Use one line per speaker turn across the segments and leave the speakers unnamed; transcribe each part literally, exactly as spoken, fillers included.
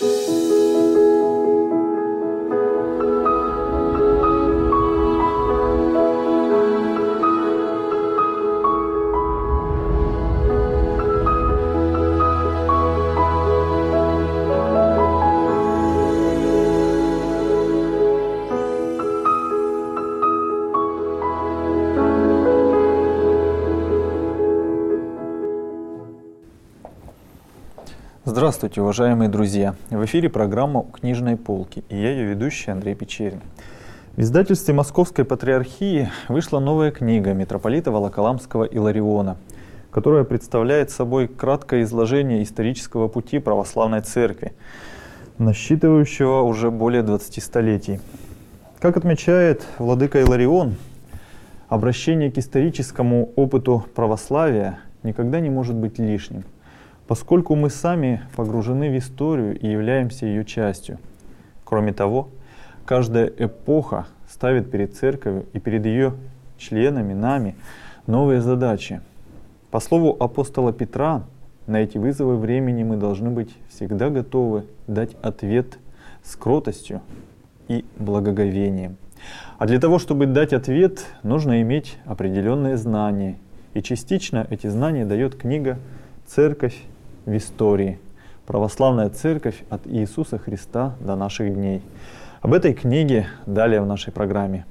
Здравствуйте, уважаемые друзья! В эфире программа «У книжной полки» и я ее ведущий Андрей Печерин. В издательстве Московской Патриархии вышла новая книга митрополита Волоколамского Илариона, которая представляет собой краткое изложение исторического пути православной церкви, насчитывающего уже более двадцати столетий. Как отмечает владыка Иларион, обращение к историческому опыту православия никогда не может быть лишним, поскольку мы сами погружены в историю и являемся ее частью. Кроме того, каждая эпоха ставит перед церковью и перед ее членами, нами, новые задачи. По слову апостола Петра, на эти вызовы времени мы должны быть всегда готовы дать ответ с кротостью и благоговением. А для того, чтобы дать ответ, нужно иметь определенные знания. И частично эти знания дает книга «Церковь в истории. Православная церковь от Иисуса Христа до наших дней». Об этой книге далее в нашей программе.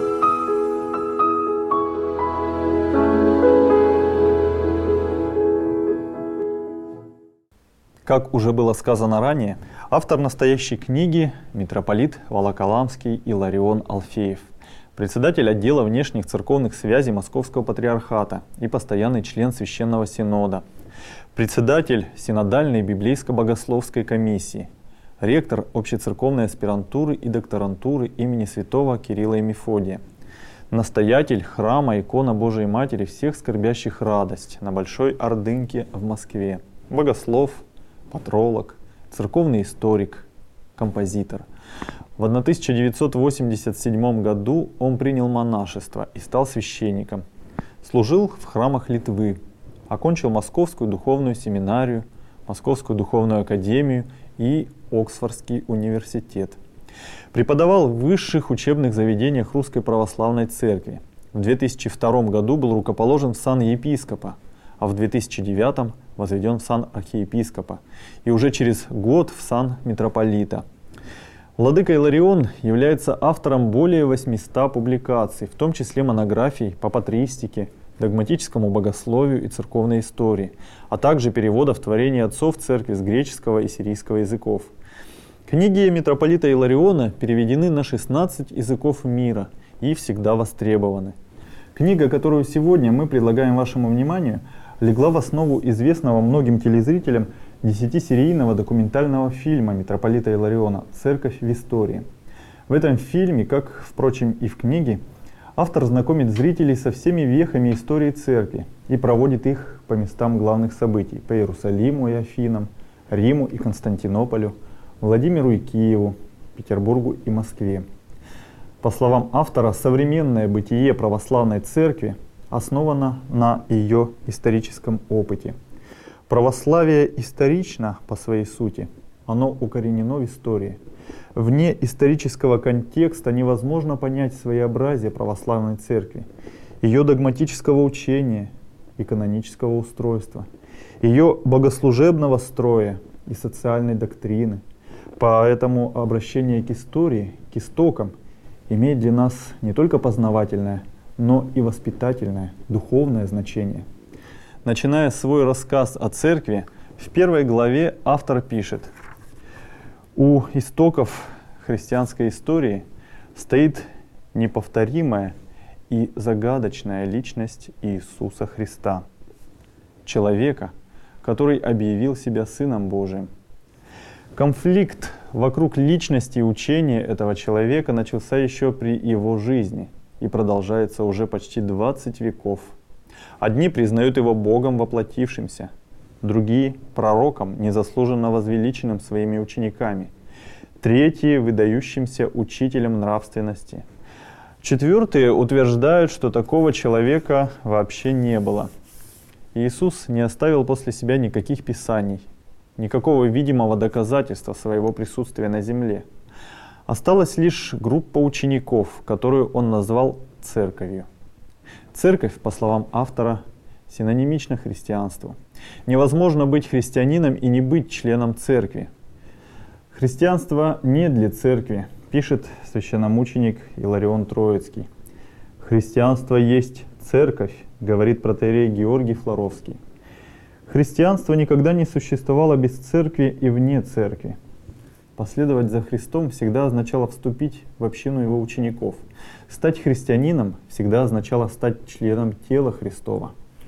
Как уже было сказано ранее, автор настоящей книги – митрополит Волоколамский Иларион Алфеев, председатель отдела внешних церковных связей Московского Патриархата и постоянный член Священного Синода, председатель Синодальной библейско-богословской комиссии, ректор общецерковной аспирантуры и докторантуры имени святого Кирилла и Мефодия, настоятель храма Икона Божией Матери всех скорбящих радость на Большой Ордынке в Москве, богослов, патролог, церковный историк, композитор. В тысяча девятьсот восемьдесят седьмом году он принял монашество и стал священником. Служил в храмах Литвы, окончил Московскую духовную семинарию, Московскую духовную академию и Оксфордский университет. Преподавал в высших учебных заведениях Русской Православной Церкви. В две тысячи втором году был рукоположен в сан епископа, а в две тысячи девятом возведен в сан архиепископа и уже через год в сан митрополита. Владыка Иларион является автором более восьмисот публикаций, в том числе монографий по патристике, догматическому богословию и церковной истории, а также переводов творений отцов церкви с греческого и сирийского языков. Книги митрополита Илариона переведены на шестнадцать языков мира и всегда востребованы. Книга, которую сегодня мы предлагаем вашему вниманию, легла в основу известного многим телезрителям десятисерийного документального фильма митрополита Илариона «Церковь в истории». В этом фильме, как, впрочем, и в книге, автор знакомит зрителей со всеми вехами истории церкви и проводит их по местам главных событий – по Иерусалиму и Афинам, Риму и Константинополю, Владимиру и Киеву, Петербургу и Москве. По словам автора, современное бытие православной церкви основано на ее историческом опыте. Православие исторично по своей сути, оно укоренено в истории. Вне исторического контекста невозможно понять своеобразие православной церкви, ее догматического учения и канонического устройства, ее богослужебного строя и социальной доктрины. Поэтому обращение к истории, к истокам, имеет для нас не только познавательное, но и воспитательное, духовное значение. Начиная свой рассказ о церкви, в первой главе автор пишет: «У истоков христианской истории стоит неповторимая и загадочная личность Иисуса Христа, человека, который объявил себя Сыном Божиим. Конфликт вокруг личности и учения этого человека начался еще при его жизни и продолжается уже почти двадцать веков. Одни признают его Богом воплотившимся, другие — пророком, незаслуженно возвеличенным своими учениками, третьи — выдающимся учителем нравственности. Четвертые утверждают, что такого человека вообще не было. Иисус не оставил после себя никаких писаний, никакого видимого доказательства своего присутствия на земле. Осталась лишь группа учеников, которую он назвал церковью. Церковь, по словам автора, синонимична христианству. Невозможно быть христианином и не быть членом церкви. Христианство не для церкви, пишет священномученик Иларион Троицкий. Христианство есть церковь, говорит протоиерей Георгий Флоровский. Христианство никогда не существовало без церкви и вне церкви. Последовать за Христом всегда означало вступить в общину Его учеников. Стать христианином всегда означало стать членом тела Христова.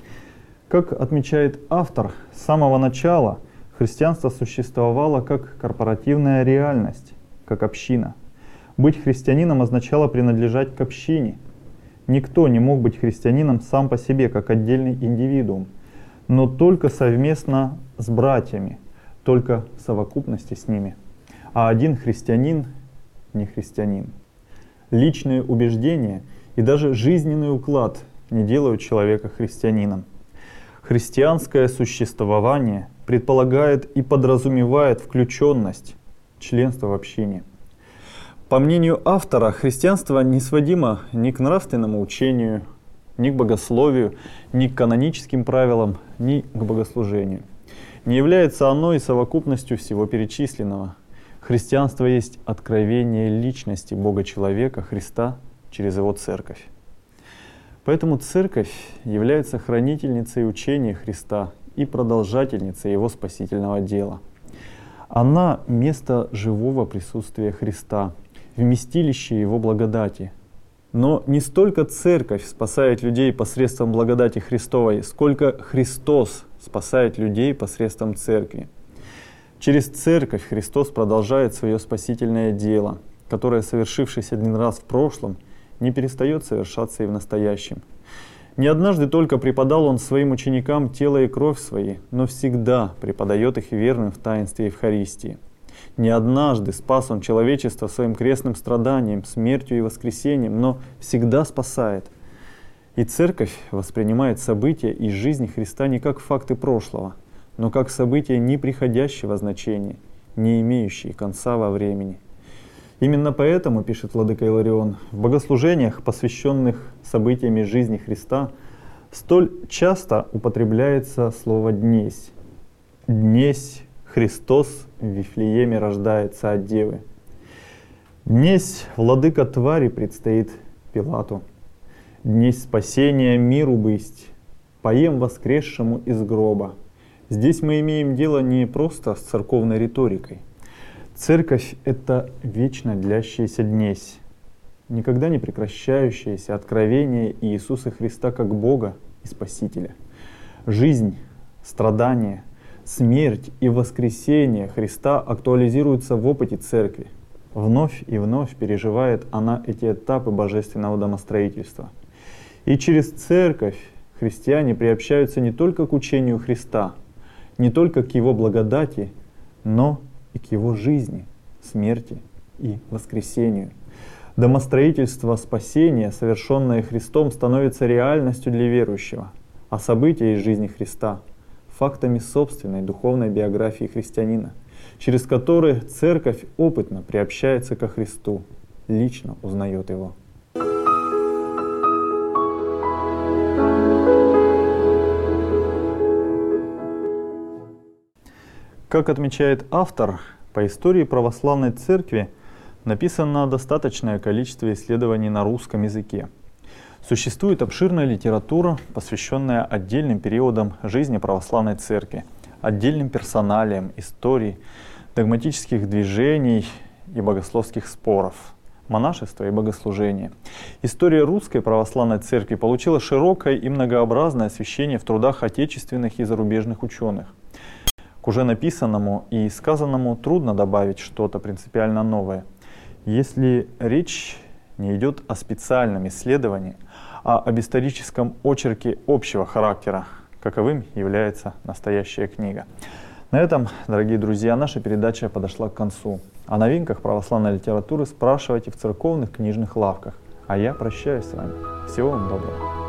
Как отмечает автор, с самого начала христианство существовало как корпоративная реальность, как община. Быть христианином означало принадлежать к общине. Никто не мог быть христианином сам по себе, как отдельный индивидуум, но только совместно с братьями, только в совокупности с ними. А один христианин не христианин. Личные убеждения и даже жизненный уклад не делают человека христианином. Христианское существование предполагает и подразумевает включенность, членство в общине. По мнению автора, христианство не сводимо ни к нравственному учению, ни к богословию, ни к каноническим правилам, ни к богослужению. Не является оно и совокупностью всего перечисленного. Христианство есть откровение личности Бога-человека, Христа, через Его церковь. Поэтому церковь является хранительницей учения Христа и продолжательницей Его спасительного дела. Она — место живого присутствия Христа, вместилище Его благодати. Но не столько церковь спасает людей посредством благодати Христовой, сколько Христос спасает людей посредством церкви. Через церковь Христос продолжает свое спасительное дело, которое, совершившись один раз в прошлом, не перестает совершаться и в настоящем. Не однажды только преподал Он своим ученикам тело и кровь свои, но всегда преподает их верным в таинстве Евхаристии. Не однажды спас Он человечество своим крестным страданием, смертью и воскресением, но всегда спасает. И церковь воспринимает события из жизни Христа не как факты прошлого, но как события неприходящего значения, не имеющие конца во времени. Именно поэтому, пишет владыка Иларион, в богослужениях, посвященных событиями жизни Христа, столь часто употребляется слово «днесь». «Днесь Христос в Вифлееме рождается от Девы». «Днесь владыка твари предстоит Пилату». «Днесь спасения миру бысть, поем воскресшему из гроба». Здесь мы имеем дело не просто с церковной риторикой. Церковь — это вечно длящаяся днесь, никогда не прекращающееся откровение Иисуса Христа как Бога и Спасителя. Жизнь, страдания, смерть и воскресение Христа актуализируются в опыте Церкви. Вновь и вновь переживает она эти этапы божественного домостроительства. И через Церковь христиане приобщаются не только к учению Христа, не только к Его благодати, но и к Его жизни, смерти и воскресению. Домостроительство спасения, совершенное Христом, становится реальностью для верующего, а события из жизни Христа — фактами собственной духовной биографии христианина, через которые Церковь опытно приобщается ко Христу, лично узнает Его. Как отмечает автор, по истории православной церкви написано достаточное количество исследований на русском языке. Существует обширная литература, посвященная отдельным периодам жизни православной церкви, отдельным персоналиям, истории, догматических движений и богословских споров, монашества и богослужения. История русской православной церкви получила широкое и многообразное освещение в трудах отечественных и зарубежных ученых. К уже написанному и сказанному трудно добавить что-то принципиально новое, если речь не идет о специальном исследовании, а об историческом очерке общего характера, каковым является настоящая книга. На этом, дорогие друзья, наша передача подошла к концу. О новинках православной литературы спрашивайте в церковных книжных лавках. А я прощаюсь с вами. Всего вам доброго.